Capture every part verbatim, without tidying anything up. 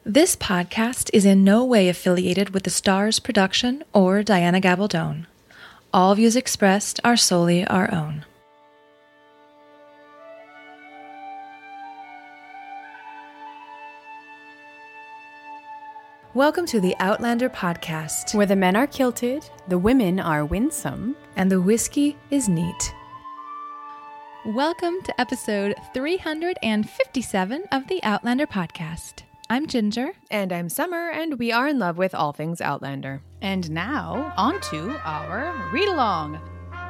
This podcast is in no way affiliated with the Stars production or Diana Gabaldon. All views expressed are solely our own. Welcome to the Outlander podcast, where the men are kilted, the women are winsome, and the whiskey is neat. Welcome to episode three hundred fifty-seven of the Outlander podcast. I'm Ginger. And I'm Summer, and we are in love with all things Outlander. And now, on to our read-along.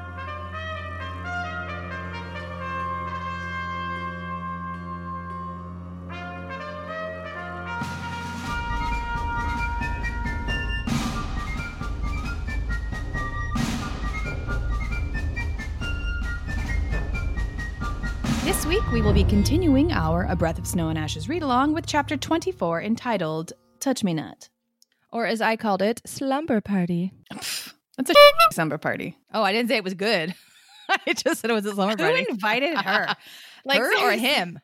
This week, we will be continuing our A Breath of Snow and Ashes read-along with chapter twenty-four, entitled Touch Me Not. Or as I called it, Slumber Party. That's a slumber party. Oh, I didn't say it was good. I just said it was a slumber party. Who invited her? Like her or him?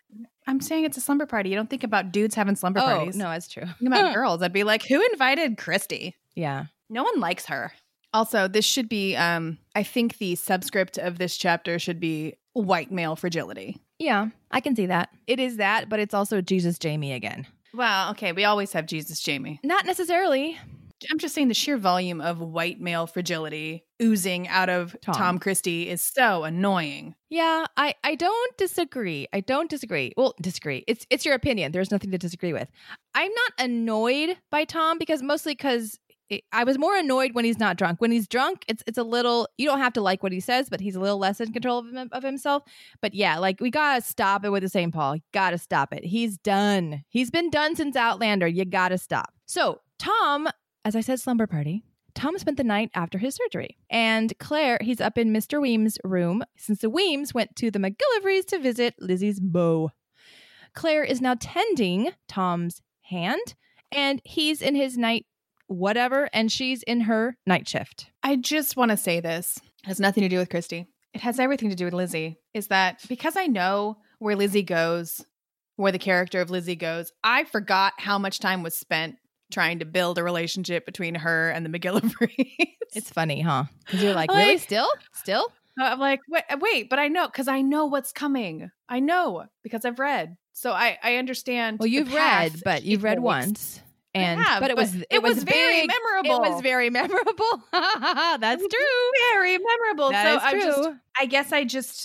I'm saying it's a slumber party. You don't think about dudes having slumber oh, parties. No, that's true. Think about girls. I'd be like, who invited Christy? Yeah. No one likes her. Also, this should be, um, I think the subscript of this chapter should be white male fragility. Yeah, I can see that. It is that, but it's also Jesus Jamie again. Well, okay, we always have Jesus Jamie. Not necessarily. I'm just saying the sheer volume of white male fragility oozing out of Tom, Tom Christie is so annoying. Yeah, I, I don't disagree. I don't disagree. Well, disagree. It's it's your opinion. There's nothing to disagree with. I'm not annoyed by Tom because mostly because I was more annoyed when he's not drunk. When he's drunk, it's it's a little, you don't have to like what he says, but he's a little less in control of, him, of himself. But yeah, like we gotta stop it with the Saint Paul. Gotta stop it. He's done. He's been done since Outlander. You gotta stop. So Tom, as I said, slumber party. Tom spent the night after his surgery. And Claire, he's up in Mister Weems' room since the Weems went to the McGillivrys to visit Lizzie's beau. Claire is now tending Tom's hand, and he's in his night whatever, and she's in her night shift. I just want to say this. It has nothing to do with Christy. It has everything to do with Lizzie. Is that because I know where Lizzie goes, where the character of Lizzie goes, I forgot how much time was spent trying to build a relationship between her and the McGillivrys. It's funny, huh? Because you're like, like, really? Still? Still? I'm like, wait, wait, but I know, because I know what's coming. I know, because I've read. So I, I understand. Well, you've read, but you've read once. And have, but it was but it, it was, was very big. memorable. It was very memorable. That's true. Very memorable. That so is I true. just I guess I just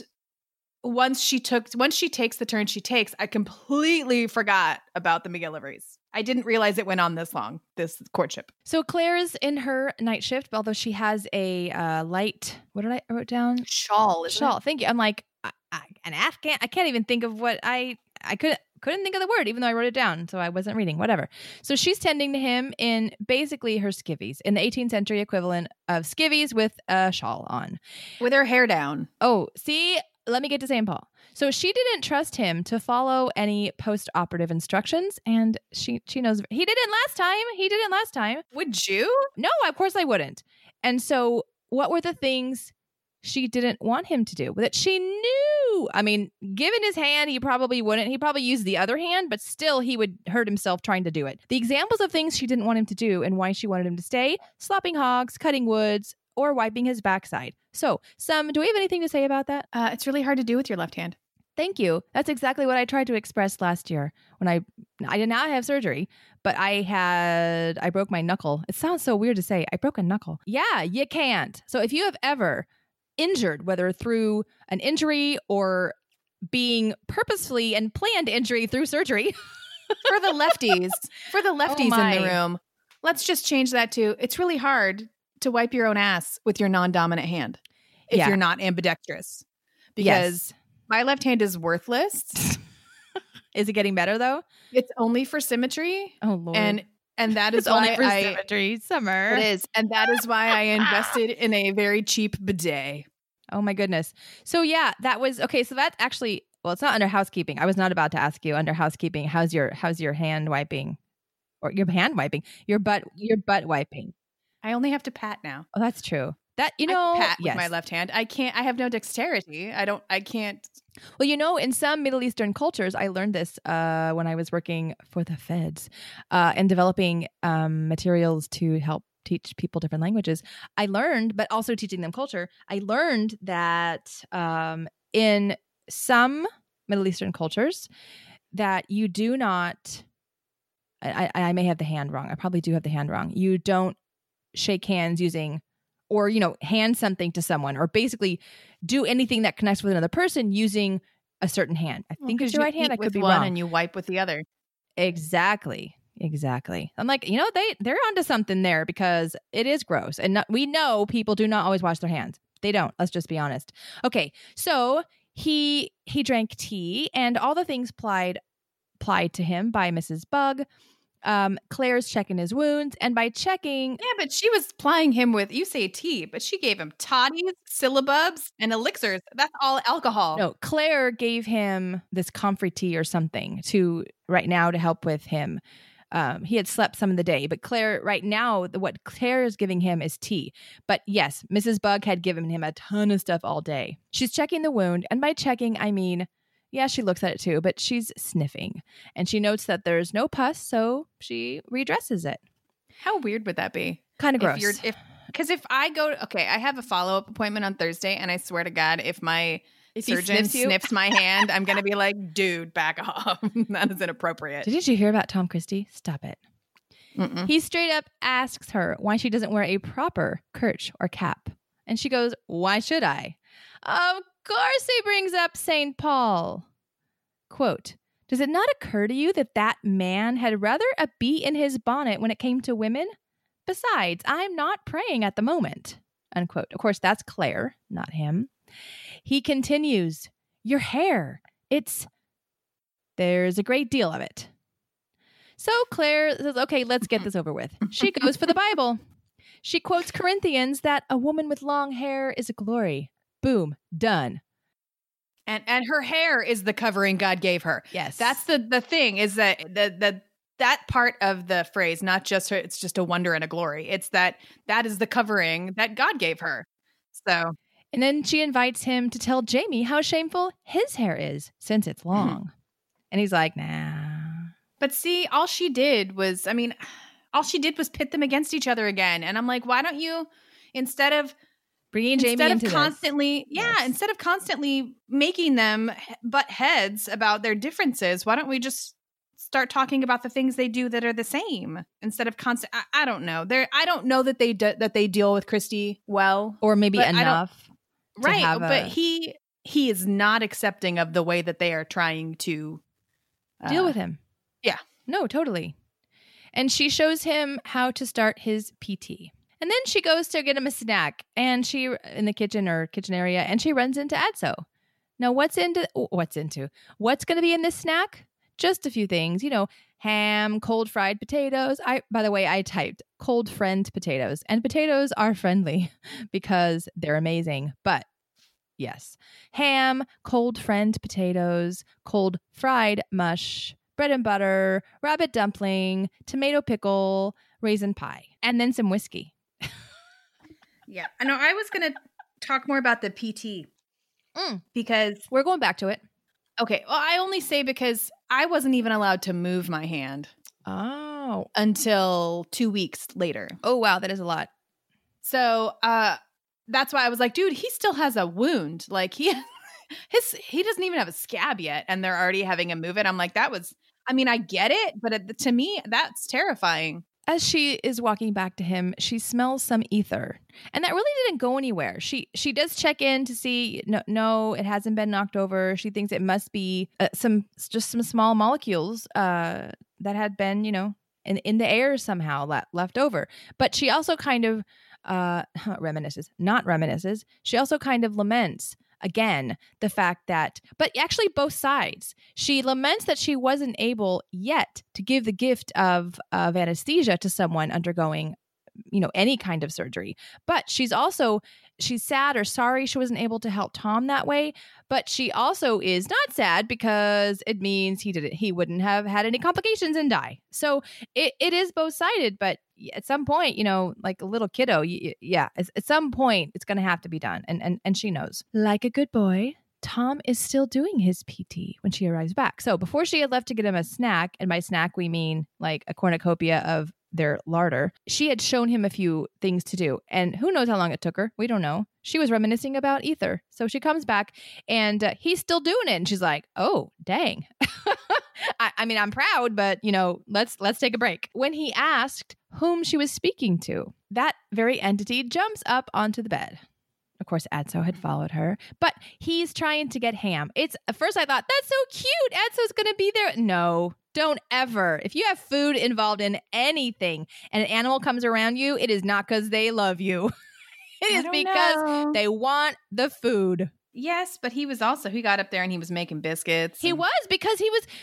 once she took once she takes the turn she takes, I completely forgot about the McGillivrys. I didn't realize it went on this long, this courtship. So Claire's in her night shift, although she has a uh, light, what did I wrote down? Shawl. Shawl. It? Thank you. I'm like I, I, an Afghan. I can't even think of what I I couldn't. Couldn't think of the word, even though I wrote it down, so I wasn't reading, whatever. So she's tending to him in basically her skivvies, in the eighteenth century equivalent of skivvies with a shawl on. With her hair down. Oh, see, let me get to Saint Paul. So she didn't trust him to follow any post-operative instructions, and she she knows, he didn't last time, he didn't last time. Would you? No, of course I wouldn't. And so what were the things she didn't want him to do that she knew? I mean, given his hand, he probably wouldn't. He probably used the other hand, but still he would hurt himself trying to do it. The examples of things she didn't want him to do and why she wanted him to stay: slopping hogs, cutting woods, or wiping his backside. So, Sam, do we have anything to say about that? Uh, it's really hard to do with your left hand. Thank you. That's exactly what I tried to express last year when I I did not have surgery, but I had, I broke my knuckle. It sounds so weird to say. I broke a knuckle. Yeah, you can't. So if you have ever injured, whether through an injury or being purposefully and planned injury through surgery. For the lefties, for the lefties Oh in the room, let's just change that to, it's really hard to wipe your own ass with your non-dominant hand if Yeah. you're not ambidextrous. Because Yes. my left hand is worthless. Is it getting better though? It's only for symmetry. Oh Lord. And and that is it's why only for I, symmetry. Summer. It is. And that is why I invested in a very cheap bidet. Oh my goodness. So yeah, that was okay. So that's actually, well, it's not under housekeeping. I was not about to ask you under housekeeping. How's your how's your hand wiping, or your hand wiping, your butt your butt wiping? I only have to pat now. Oh, that's true. That, you I know, can pat yes. with my left hand. I can't. I have no dexterity. I don't. I can't. Well, you know, in some Middle Eastern cultures, I learned this uh, when I was working for the feds uh, and developing um, materials to help teach people different languages. I learned, but also teaching them culture, I learned that um, in some Middle Eastern cultures that you do not, I, I may have the hand wrong. I probably do have the hand wrong. You don't shake hands using, or, you know, hand something to someone, or basically do anything that connects with another person using a certain hand. I think Well, it's your you right hand. eat I could with be one wrong. and you wipe with the other. Exactly. Exactly. I'm like, you know, they, they're onto something there, because it is gross. And not, we know people do not always wash their hands. They don't. Let's just be honest. Okay. So he, he drank tea, and all the things plied, plied to him by Missus Bug. Um, Claire's checking his wounds, and by checking, Yeah, but she was plying him with, you say tea, but she gave him toddies, syllabubs, and elixirs. That's all alcohol. no, Claire gave him this comfrey tea or something to right now to help with him. Um, he had slept some of the day, but Claire right now, the, what Claire is giving him is tea. But yes, Missus Bug had given him a ton of stuff all day. She's checking the wound, and by checking, I mean, yeah, she looks at it too, but she's sniffing, and she notes that there's no pus, so she redresses it. How weird would that be? Kind of gross. If you're, if, because if I go, okay, I have a follow up appointment on Thursday, and I swear to God, if my If he surgeon sniffs you- sniffs my hand, I'm going to be like, dude, back off. That is inappropriate. Didn't you hear about Tom Christie? Stop it. Mm-mm. He straight up asks her why she doesn't wear a proper kerch or cap. And she goes, why should I? Of course he brings up Saint Paul. Quote, does it not occur to you that that man had rather a bee in his bonnet when it came to women? Besides, I'm not praying at the moment. Unquote. Of course, that's Claire, not him. He continues, your hair, it's, there's a great deal of it. So Claire says, okay, let's get this over with. She goes for the Bible. She quotes Corinthians that a woman with long hair is a glory. Boom, done. And and her hair is the covering God gave her. Yes. That's the the thing, is that the the that part of the phrase, not just her, it's just a wonder and a glory. It's that that is the covering that God gave her. So, and then she invites him to tell Jamie how shameful his hair is since it's long. Mm-hmm. And he's like, nah. But see, all she did was, I mean, all she did was pit them against each other again. And I'm like, why don't you, instead of bringing Jamie instead into of constantly, this. yeah, yes. instead of constantly making them butt heads about their differences, why don't we just start talking about the things they do that are the same instead of constant? I, I don't know. There, I don't know that they de- that they deal with Christy well, or maybe enough, right? But a- he he is not accepting of the way that they are trying to uh, deal with him. Yeah, no, totally. And she shows him how to start his P T. And then she goes to get him a snack, and she in the kitchen or kitchen area, and she runs into Adso. Now, what's into what's into what's going to be in this snack? Just a few things, you know, ham, cold fried potatoes. I, by the way, I typed cold friend potatoes, and potatoes are friendly because they're amazing. But yes, ham, cold friend potatoes, cold fried mush, bread and butter, rabbit dumpling, tomato pickle, raisin pie, and then some whiskey. Yeah, I know. I was going to talk more about the P T mm. because we're going back to it. Okay, well, I only say because I wasn't even allowed to move my hand. Oh, until two weeks later. Oh, wow, that is a lot. So, uh, that's why I was like, dude, he still has a wound. Like he, his, he doesn't even have a scab yet, and they're already having him move it. I'm like, that was. I mean, I get it, but it, to me, that's terrifying. As she is walking back to him, she smells some ether, and that really didn't go anywhere. She she does check in to see, no, no, it hasn't been knocked over. She thinks it must be uh, some just some small molecules uh, that had been, you know, in in the air somehow le- left over. But she also kind of uh, reminisces, not reminisces. She also kind of laments. Again, the fact that, but actually both sides. She laments that she wasn't able yet to give the gift of, of anesthesia to someone undergoing you know, any kind of surgery. But she's also, she's sad or sorry she wasn't able to help Tom that way. But she also is not sad because it means he didn't, he wouldn't have had any complications and die. So it, it is both sided, but at some point, you know, like a little kiddo, you, yeah, at, at some point it's going to have to be done. And, and, and she knows. Like a good boy, Tom is still doing his P T when she arrives back. So before she had left to get him a snack, and by snack we mean like a cornucopia of their larder, she had shown him a few things to do. And who knows how long it took her? We don't know. She was reminiscing about Ether. So she comes back and uh, he's still doing it. And she's like, oh, dang. I, I mean, I'm proud, but, you know, let's let's take a break. When he asked whom she was speaking to, that very entity jumps up onto the bed. Of course, Atso had followed her, but he's trying to get Ham. It's at first I thought, that's so cute. Atso's going to be there. No, don't ever. If you have food involved in anything and an animal comes around you, it is not because they love you. It is because know. they want the food. Yes, but he was also, he got up there and he was making biscuits. He and- was because he was,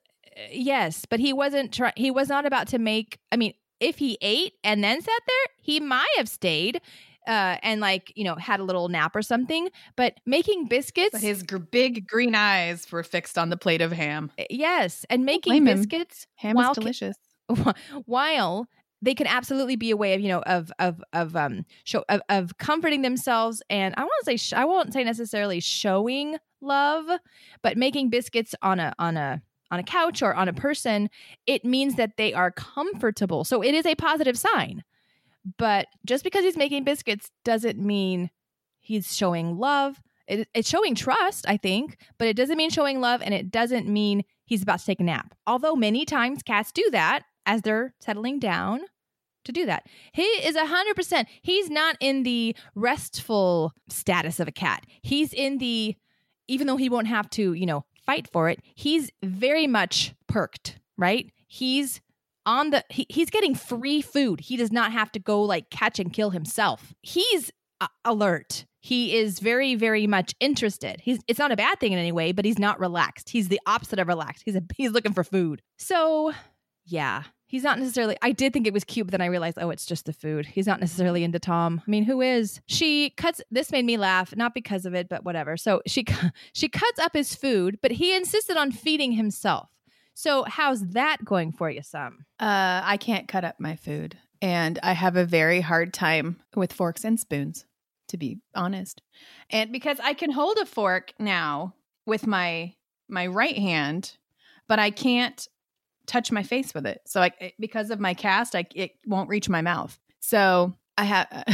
yes, but he wasn't trying, he was not about to make, I mean, if he ate and then sat there, he might have stayed. Uh, and like, you know, had a little nap or something, but making biscuits. But his gr- big green eyes were fixed on the plate of ham. Yes. And making blame him. biscuits. Ham while is delicious. Ca- while they can absolutely be a way of, you know, of, of, of, um, show, of, of comforting themselves. And I want to say, sh- I won't say necessarily showing love, but making biscuits on a, on a, on a couch or on a person, it means that they are comfortable. So it is a positive sign. But just because he's making biscuits doesn't mean he's showing love. It, it's showing trust, I think, but it doesn't mean showing love, and it doesn't mean he's about to take a nap. Although many times cats do that as they're settling down to do that. He is one hundred percent. He's not in the restful status of a cat. He's in the, even though he won't have to, you know, fight for it, he's very much perked, right? He's on the he, he's getting free food. He does not have to go like catch and kill himself. He's uh, alert. He is very, very much interested. He's it's not a bad thing in any way, but he's not relaxed. He's the opposite of relaxed. He's a, he's looking for food. So yeah, he's not necessarily, I did think it was cute, but then I realized, oh, it's just the food. He's not necessarily into Tom. I mean, who is? She cuts, this made me laugh, not because of it, but whatever. So she she cuts up his food, but he insisted on feeding himself. So how's that going for you, Sam? Uh, I can't cut up my food, and I have a very hard time with forks and spoons, to be honest. And because I can hold a fork now with my my right hand, but I can't touch my face with it. So I, because of my cast, I it won't reach my mouth. So I have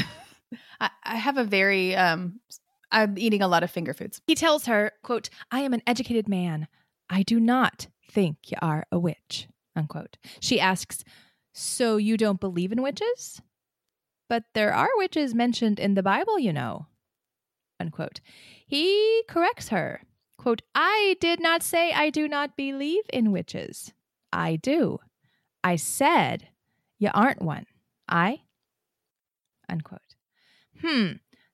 I, I have a very um I'm eating a lot of finger foods. He tells her, quote, "I am an educated man. I do not think you are a witch," unquote. She asks, "So you don't believe in witches? But there are witches mentioned in the Bible, you know," unquote. He corrects her, quote, "I did not say I do not believe in witches. I do. I said you aren't one. I," unquote. Hmm.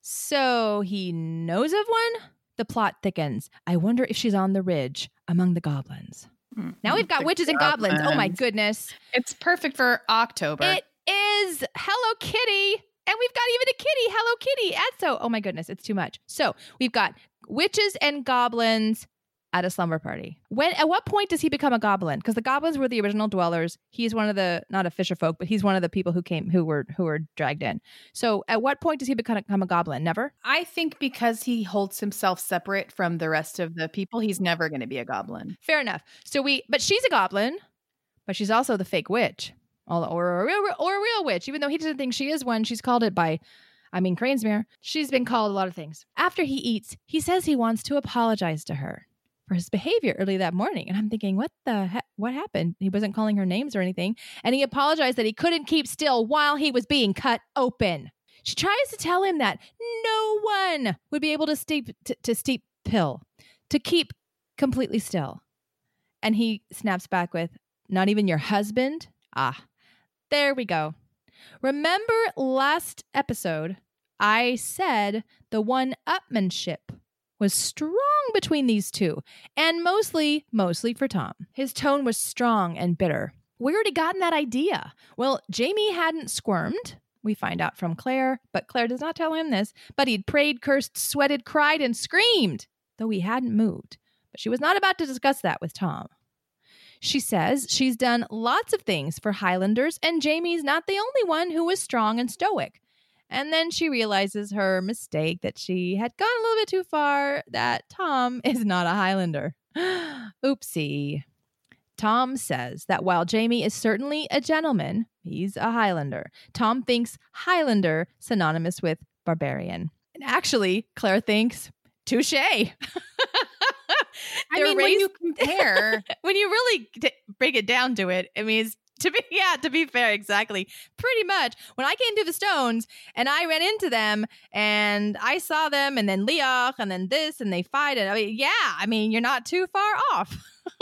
So he knows of one? The plot thickens. I wonder if she's on the ridge among the goblins. Now we've got The witches and goblins. Oh my goblins. goodness. It's perfect for October. It is Hello Kitty. And we've got even a kitty. Hello Kitty. Atso. Oh my goodness. It's too much. So we've got witches and goblins at a slumber party. When, at what point does he become a goblin? Because the goblins were the original dwellers. He's one of the, not a fisher folk, but he's one of the people who came, who were, who were dragged in. So at what point does he become, become a goblin? Never? I think because he holds himself separate from the rest of the people, he's never going to be a goblin. Fair enough. So we, but she's a goblin, but she's also the fake witch, or, or a real, or a real witch. Even though he doesn't think she is one, she's called it by, I mean, Cranesmere. She's been called a lot of things. After he eats, he says he wants to apologize to her for his behavior early that morning. And I'm thinking, what the heck? What happened? He wasn't calling her names or anything. And he apologized that he couldn't keep still while he was being cut open. She tries to tell him that no one would be able to steep, to, to steep pill, to keep completely still. And he snaps back with, not even your husband? Ah, there we go. Remember last episode, I said the one-upmanship was strong between these two, and mostly, mostly for Tom. His tone was strong and bitter. Where had he gotten that idea? Well, Jamie hadn't squirmed, we find out from Claire, but Claire does not tell him this, but he'd prayed, cursed, sweated, cried, and screamed, though he hadn't moved. But she was not about to discuss that with Tom. She says she's done lots of things for Highlanders, and Jamie's not the only one who was strong and stoic. And then she realizes her mistake, that she had gone a little bit too far, that Tom is not a Highlander. Oopsie. Tom says that while Jamie is certainly a gentleman, he's a Highlander. Tom thinks Highlander synonymous with barbarian. And actually, Claire thinks touche. I mean, when you compare, when you really t- break it down to it, I mean, it's, to be yeah, to be fair, exactly, pretty much. When I came to the Stones and I ran into them and I saw them, and then Leoch, and then this, and they fight it. I mean, yeah, I mean, you're not too far off.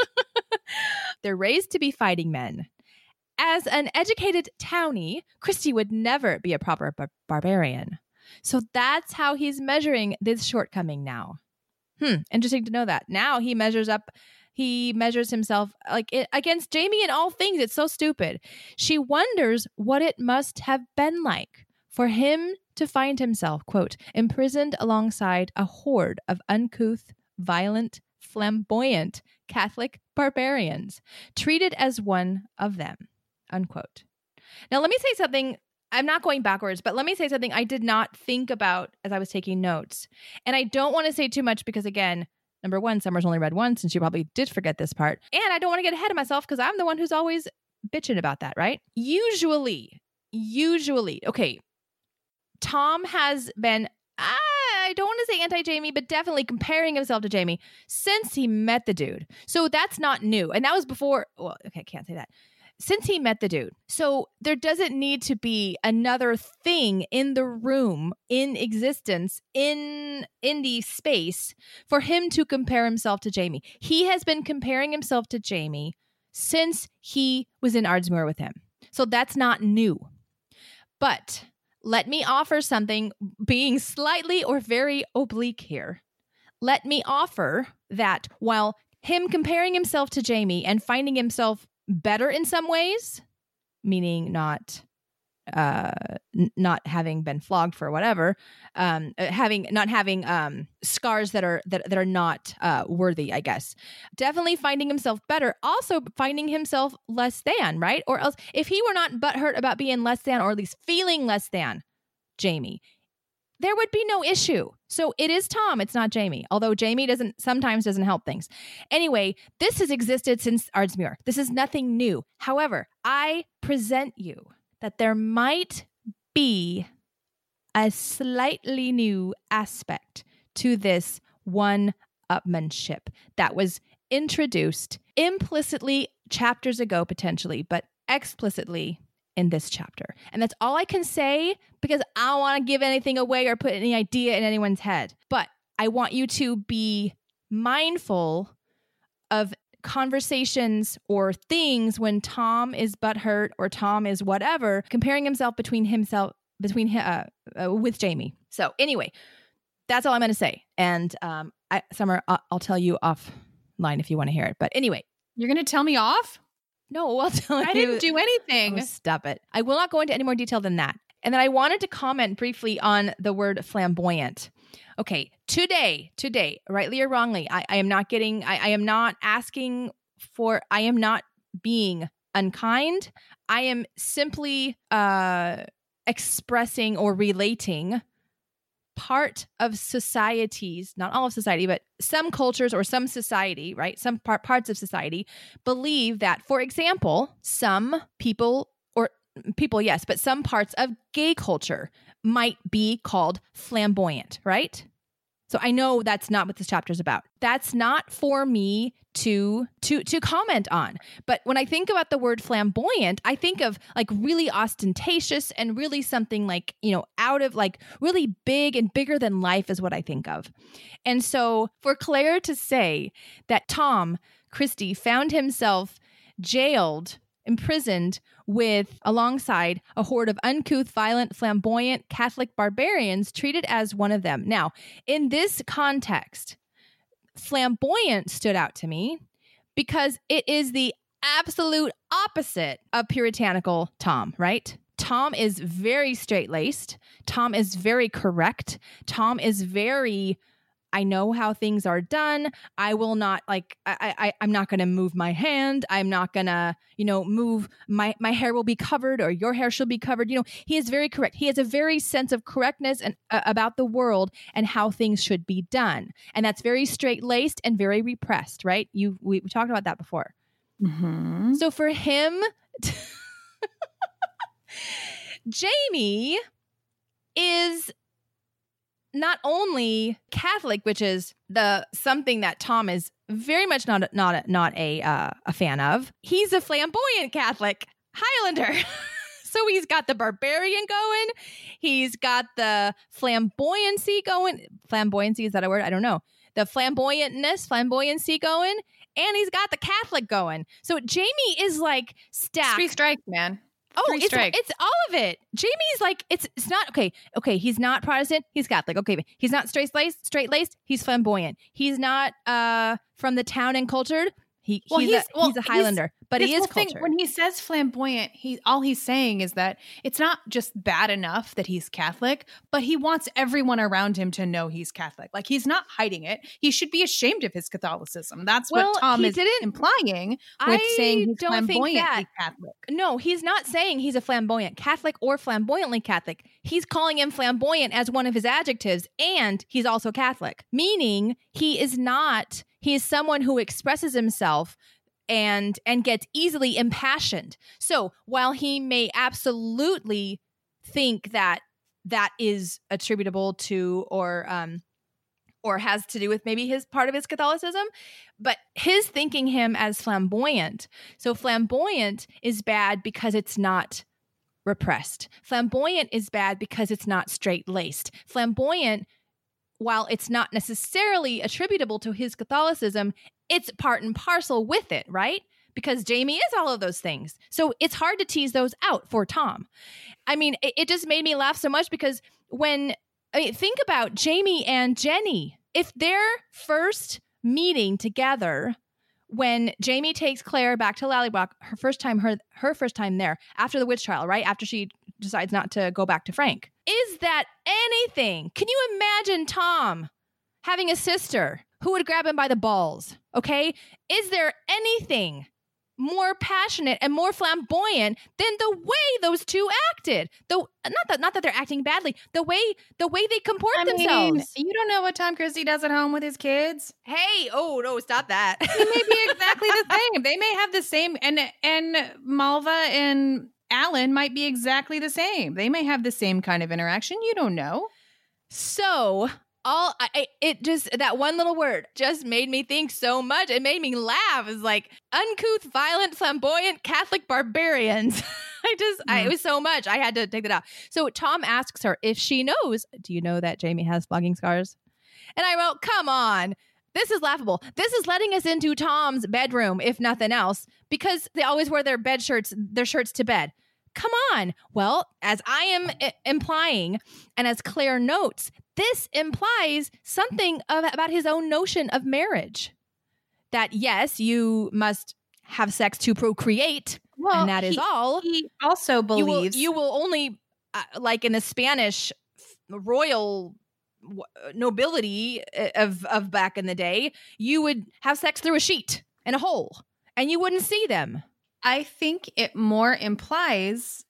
They're raised to be fighting men. As an educated townie, Christy would never be a proper bar- barbarian. So that's how he's measuring this shortcoming now. Hmm, interesting to know that. Now he measures up, he measures himself like it, against Jamie in all things. It's so stupid. She wonders what it must have been like for him to find himself, quote, imprisoned alongside a horde of uncouth, violent, flamboyant Catholic barbarians, treated as one of them, unquote. Now, let me say something. I'm not going backwards, but let me say something I did not think about as I was taking notes. And I don't want to say too much because, again, number one, Summer's only read once and she probably did forget this part. And I don't want to get ahead of myself because I'm the one who's always bitching about that, right? Usually, usually, okay, Tom has been, I don't want to say anti-Jamie, but definitely comparing himself to Jamie since he met the dude. So that's not new. And that was before, well, okay, I can't say that. Since he met the dude. So there doesn't need to be another thing in the room, in existence, in in the space for him to compare himself to Jamie. He has been comparing himself to Jamie since he was in Ardsmuir with him. So that's not new. But let me offer something, being slightly or very oblique here. Let me offer that while him comparing himself to Jamie and finding himself better in some ways, meaning not uh n- not having been flogged for whatever, um having not having um scars that are that, that are not uh worthy, I guess. Definitely finding himself better, also finding himself less than, right? Or else if he were not butthurt about being less than, or at least feeling less than Jamie, there would be no issue. So it is Tom, it's not Jamie. Although Jamie doesn't sometimes doesn't help things. Anyway, this has existed since Ardsmuir. This is nothing new. However, I present you that there might be a slightly new aspect to this one-upmanship that was introduced implicitly chapters ago, potentially, but explicitly in this chapter. And that's all I can say because I don't want to give anything away or put any idea in anyone's head. But I want you to be mindful of conversations or things when Tom is butthurt or Tom is whatever, comparing himself between himself, between uh, uh, with Jamie. So anyway, that's all I'm going to say. And um, I, Summer, I'll, I'll tell you offline if you want to hear it. But anyway. You're going to tell me off? No, I'll tell you. I didn't do anything. Oh, stop it. I will not go into any more detail than that. And then I wanted to comment briefly on the word flamboyant. Okay, today, today, rightly or wrongly, I, I am not getting, I, I am not asking for, I am not being unkind. I am simply uh, expressing or relating part of societies, not all of society, but some cultures or some society, right? Some par- parts of society believe that, for example, some people or people, yes, but some parts of gay culture might be called flamboyant, right? So I know that's not what this chapter is about. That's not for me to to to comment on. But when I think about the word flamboyant, I think of like really ostentatious and really something like, you know, out of like really big and bigger than life is what I think of. And so for Claire to say that Tom Christie found himself jailed, imprisoned with alongside a horde of uncouth, violent, flamboyant Catholic barbarians treated as one of them. Now, in this context, flamboyant stood out to me because it is the absolute opposite of puritanical Tom, right? Tom Tom is very straight-laced. Tom is very correct. Tom is very, I know how things are done. I will not like, I, I, I'm not going to move my hand. I'm not going to, you know, move my, my hair will be covered or your hair should be covered. You know, he is very correct. He has a very sense of correctness and uh, about the world and how things should be done. And that's very straight-laced and very repressed, right? You, we, we talked about that before. Mm-hmm. So for him, Jamie is not only Catholic, which is the something that Tom is very much not not not a uh, a fan of. He's a flamboyant Catholic Highlander. So he's got the barbarian going. He's got the flamboyancy going. Flamboyancy, is that a word? I don't know. The flamboyantness, flamboyancy going. And he's got the Catholic going. So Jamie is like stacked. Three strikes, man. Oh, Three it's, strikes. it's all of it. Jamie's like, it's it's not, okay, okay, he's not Protestant, he's Catholic. Okay, he's not straight-laced, straight-laced, he's flamboyant. He's not uh from the town and cultured. He, Well, he's, he's- a, well, he's a Highlander, but he His is whole thing, cultured. when he says flamboyant, he all he's saying is that it's not just bad enough that he's Catholic, but he wants everyone around him to know he's Catholic. Like, he's not hiding it. He should be ashamed of his Catholicism. That's Well, what Tom he is didn't- implying with I saying he's don't think flamboyantly that. Catholic. No, he's not saying he's a flamboyant Catholic or flamboyantly Catholic. He's calling him flamboyant as one of his adjectives, and he's also Catholic, meaning he is not, he is someone who expresses himself and and gets easily impassioned. So while he may absolutely think that that is attributable to or um or has to do with maybe his part of his Catholicism, but his thinking him as flamboyant. So flamboyant is bad because it's not repressed. Flamboyant is bad because it's not straight-laced. Flamboyant, while it's not necessarily attributable to his Catholicism, it's part and parcel with it, right? Because Jamie is all of those things. So it's hard to tease those out for Tom. I mean, it, it just made me laugh so much because when, I mean, think about Jamie and Jenny. If their first meeting together, when Jamie takes Claire back to Lallybroch, her first time, her, her first time there, after the witch trial, right? After she decides not to go back to Frank. Is that anything? Can you imagine Tom having a sister who would grab him by the balls? Okay. Is there anything more passionate and more flamboyant than the way those two acted? The not that not that they're acting badly. The way the way they comport I themselves. mean, you don't know what Tom Christie does at home with his kids. Hey, oh no, stop that. They may be exactly the same. They may have the same, and and Malva and Alan might be exactly the same. They may have the same kind of interaction. You don't know. So all I, I it just that one little word just made me think so much. It made me laugh. It's like uncouth, violent, flamboyant Catholic barbarians. I just mm. I, it was so much. I had to take that out. So Tom asks her if she knows. Do you know that Jamie has flogging scars? And I wrote, come on. This is laughable. This is letting us into Tom's bedroom, if nothing else, because they always wear their bed shirts, their shirts to bed. Come on. Well, as I am I- implying, and as Claire notes, this implies something of, about his own notion of marriage. That, yes, you must have sex to procreate, Well, and that is he, all. He also believes You will, you will only, uh, like in the Spanish royal nobility of, of back in the day, you would have sex through a sheet and a hole, and you wouldn't see them. I think it more implies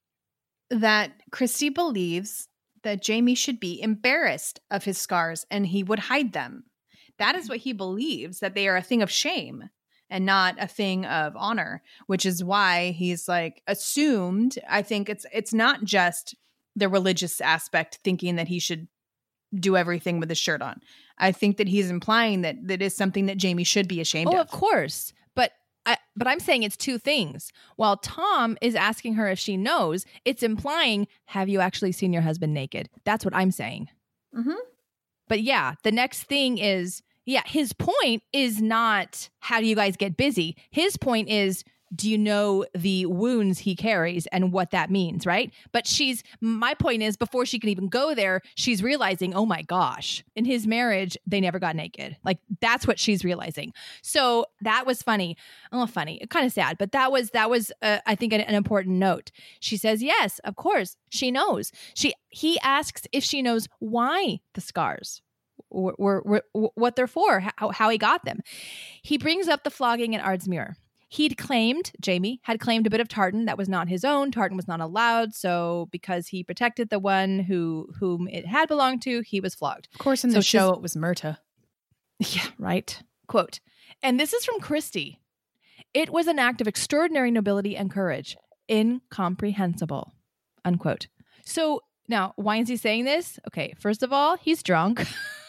that Christie believes that Jamie should be embarrassed of his scars and he would hide them. That is what he believes, that they are a thing of shame and not a thing of honor, which is why he's like assumed. I think it's it's not just the religious aspect, thinking that he should do everything with his shirt on. I think that he's implying that that is something that Jamie should be ashamed oh, of. of course. But I, but I'm saying it's two things. While Tom is asking her if she knows, it's implying, have you actually seen your husband naked? That's what I'm saying. Mm-hmm. But yeah, the next thing is, yeah, his point is not how do you guys get busy? His point is, do you know the wounds he carries and what that means, right? But she's, my point is, before she can even go there, she's realizing, oh my gosh, in his marriage, they never got naked. Like, that's what she's realizing. So that was funny. Oh, funny, kind of sad, but that was, that was, uh, I think, an, an important note. She says, yes, of course, she knows. She, he asks if she knows why the scars were, were, were what they're for, how, how he got them. He brings up the flogging at Ardsmuir. He'd claimed, Jaime had claimed a bit of tartan that was not his own. Tartan was not allowed. So because he protected the one who whom it had belonged to, he was flogged. Of course, in so the show, it was Myrta. Yeah, right. Quote, and this is from Christy. It was an act of extraordinary nobility and courage. Incomprehensible. Unquote. So now, why is he saying this? Okay, first of all, he's drunk.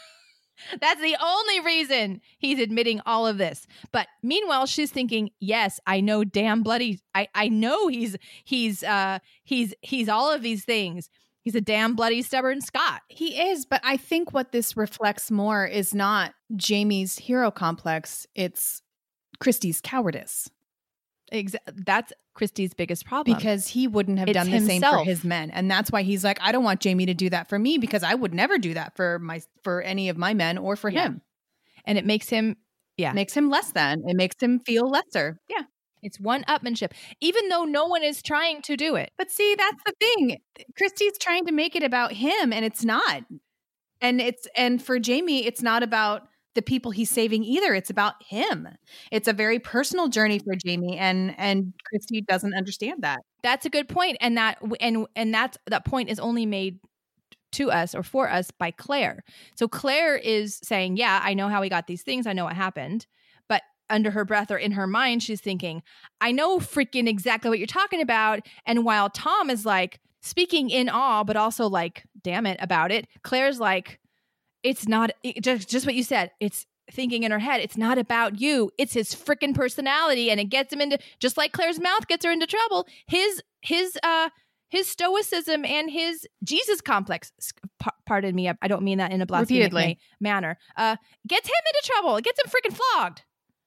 That's the only reason he's admitting all of this. But meanwhile, she's thinking, yes, I know damn bloody, I, I know he's, he's, uh, he's, he's all of these things. He's a damn bloody stubborn Scot. He is, but I think what this reflects more is not Jaime's hero complex. It's Christy's cowardice. Exa- that's Christy's biggest problem. Because he wouldn't have It's done the same himself. for his men. And that's why he's like, I don't want Jaime to do that for me, because I would never do that for my for any of my men or for Yeah. him. And it makes him, yeah. It makes him less than. It makes him feel lesser. Yeah. It's one-upmanship, even though no one is trying to do it. But see, that's the thing. Christy's trying to make it about him, and it's not. And it's and for Jaime, it's not about the people he's saving either. It's about him. It's a very personal journey for Jaime, and and Christy doesn't understand that. That's a good point, and that and and that's that point is only made to us or for us by Claire. So Claire is saying, "Yeah, I know how he got these things. I know what happened." But under her breath or in her mind, she's thinking, "I know freaking exactly what you're talking about." And while Tom is like speaking in awe, but also like, "Damn it," about it, Claire's like, it's not it, just, just what you said. It's thinking in her head. It's not about you. It's his freaking personality. And it gets him into, just like Claire's mouth gets her into trouble. His, his, uh, his stoicism and his Jesus complex, p- pardon me, I don't mean that in a blasphemic Repeatedly. manner, uh, gets him into trouble. It gets him freaking flogged.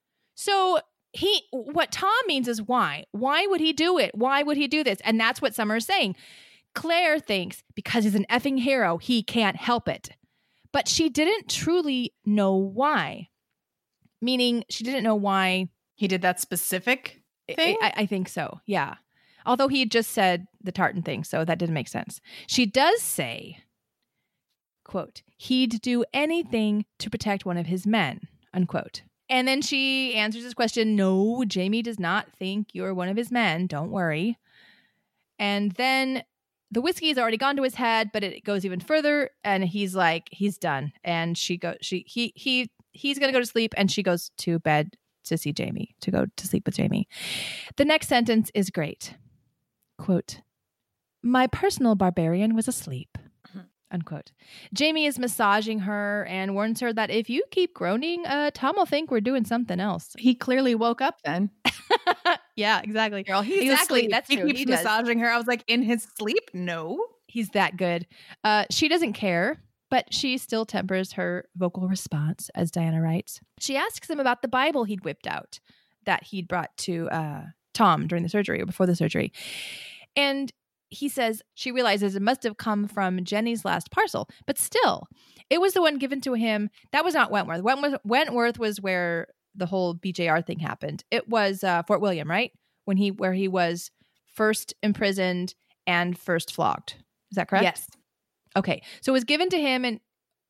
So he, what Tom means is why? Why would he do it? Why would he do this? And that's what Summer is saying. Claire thinks because he's an effing hero, he can't help it. But she didn't truly know why. Meaning she didn't know why. He did that specific thing? I, I think so, yeah. Although he had just said the tartan thing, so that didn't make sense. She does say, quote, he'd do anything to protect one of his men, unquote. And then she answers his question, no, Jaime does not think you're one of his men. Don't worry. And then the whiskey has already gone to his head, but it goes even further, and he's like, he's done. And she goes, she, he, he, he's going to go to sleep, and she goes to bed to see Jaime, to go to sleep with Jaime. The next sentence is great. Quote, my personal barbarian was asleep, unquote. Jaime is massaging her and warns her that if you keep groaning, uh, Tom will think we're doing something else. He clearly woke up then. Yeah, exactly. Girl, he's exactly. asleep. That's he true. keeps He does. massaging her. I was like, in his sleep? No. He's that good. Uh, she doesn't care, but she still tempers her vocal response, as Diana writes. She asks him about the Bible he'd whipped out that he'd brought to uh, Tom during the surgery or before the surgery. And he says she realizes it must have come from Jenny's last parcel, but still, it was the one given to him. That was not Wentworth. Wentworth, Wentworth was where the whole B J R thing happened. It was uh, Fort William, right? When he, where he was first imprisoned and first flogged. Is that correct? Yes. Okay. So it was given to him and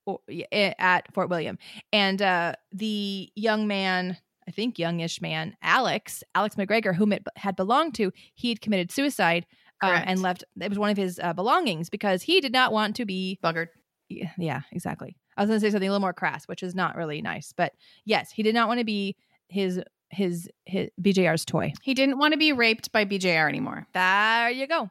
at Fort William. And uh, the young man, I think youngish man, Alex, Alex McGregor, whom it had belonged to, he had committed suicide uh, and left. It was one of his uh, belongings because he did not want to be Buggered. Yeah, yeah, exactly. I was going to say something a little more crass, which is not really nice. But yes, he did not want to be his his his B J R's toy. He didn't want to be raped by B J R anymore. There you go.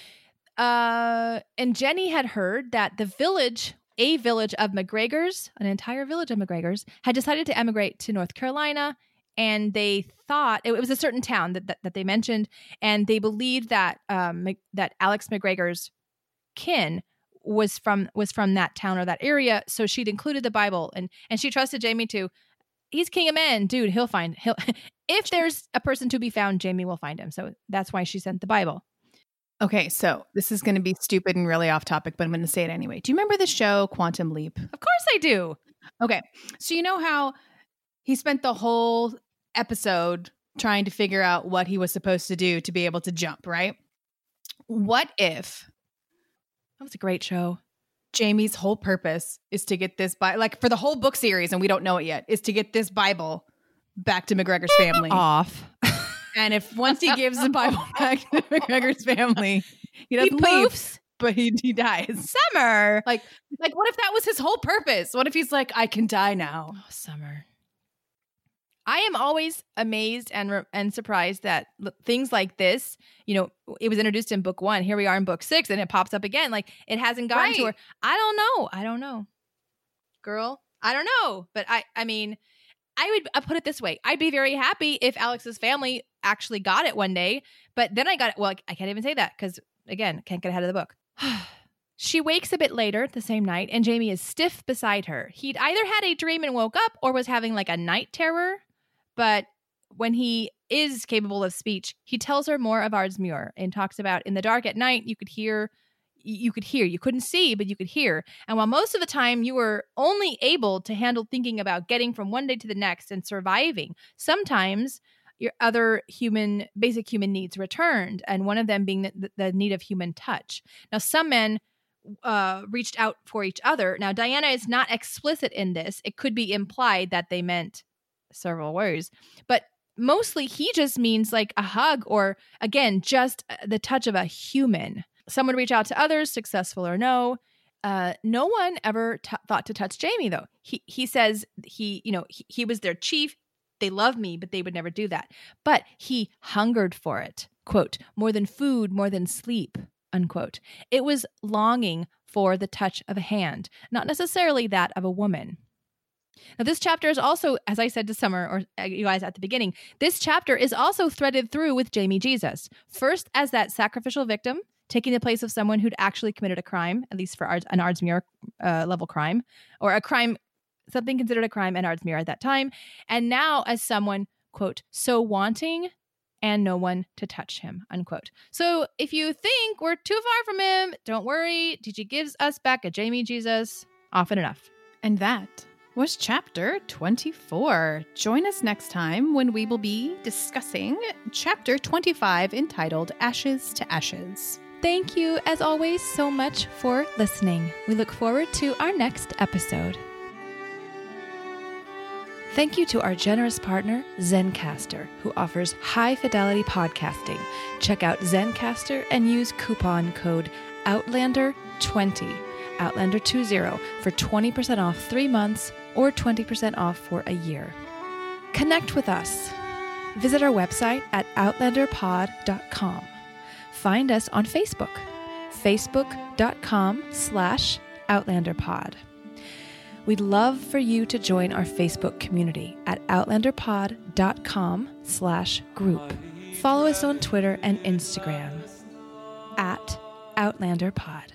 Uh, and Jenny had heard that the village, a village of McGregors, an entire village of McGregors, had decided to emigrate to North Carolina. And they thought it was a certain town that, that, that they mentioned. And they believed that um, that Alex McGregor's kin was from was from that town or that area. So she'd included the Bible, and and she trusted Jaime to. he's king of men, dude. He'll find he'll if there's a person to be found, Jamie will find him. So that's why she sent the Bible. Okay, so this is going to be stupid and really off topic, but I'm going to say it anyway. Do you remember the show Quantum Leap? Of course I do. Okay, so you know how he spent the whole episode trying to figure out what he was supposed to do to be able to jump, right? What if that was a great show? Jamie's whole purpose is to get this Bible, like for the whole book series, and we don't know it yet, is to get this Bible back to McGregor's family. Off. And if once he gives the Bible back to McGregor's family, he doesn't he leave, but he, he dies. Summer. Like, like, what if that was his whole purpose? What if he's like, I can die now? Oh, Summer. I am always amazed and re- and surprised that l- things like this, you know, it was introduced in book one. Here we are in book six, and it pops up again. Like, it hasn't gotten right. to her. I don't know. I don't know. Girl, I don't know. But I, I mean, I would I put it this way. I'd be very happy if Alex's family actually got it one day. But then I got it. Well, I can't even say that because, again, can't get ahead of the book. She wakes a bit later the same night, and Jamie is stiff beside her. He'd either had a dream and woke up or was having like a night terror. But when he is capable of speech, he tells her more of Ardsmuir and talks about in the dark at night, you could hear, you could hear, you couldn't see, but you could hear. And while most of the time you were only able to handle thinking about getting from one day to the next and surviving, sometimes your other human, basic human needs returned. And one of them being the, the need of human touch. Now, some men uh, reached out for each other. Now, Diana is not explicit in this. It could be implied that they meant several words, but mostly he just means like a hug or, again, just the touch of a human. Some would reach out to others, successful or no. Uh, no one ever t- thought to touch Jamie, though. He he says he, you know, he, he was their chief. They love me, but they would never do that. But he hungered for it. Quote, more than food, more than sleep, unquote. It was longing for the touch of a hand, not necessarily that of a woman. Now, this chapter is also, as I said to Summer, or you guys at the beginning, this chapter is also threaded through with Jamie Jesus. First, as that sacrificial victim, taking the place of someone who'd actually committed a crime, at least for Ards, an Ardsmuir uh, level crime, or a crime, something considered a crime in Ardsmuir at that time. And now as someone, quote, so wanting and no one to touch him, unquote. So if you think we're too far from him, don't worry. D G gives us back a Jamie Jesus often enough. And that was chapter twenty-four. Join us next time when we will be discussing chapter twenty-five entitled Ashes to Ashes. Thank you, as always, so much for listening. We look forward to our next episode. Thank you to our generous partner, Zencastr, who offers high-fidelity podcasting. Check out Zencastr and use coupon code Outlander twenty, Outlander twenty, for twenty percent off three months or twenty percent off for a year. Connect with us. Visit our website at outlander pod dot com. Find us on Facebook, facebook.com slash outlanderpod. We'd love for you to join our Facebook community at outlanderpod.com slash group. Follow us on Twitter and Instagram at outlanderpod.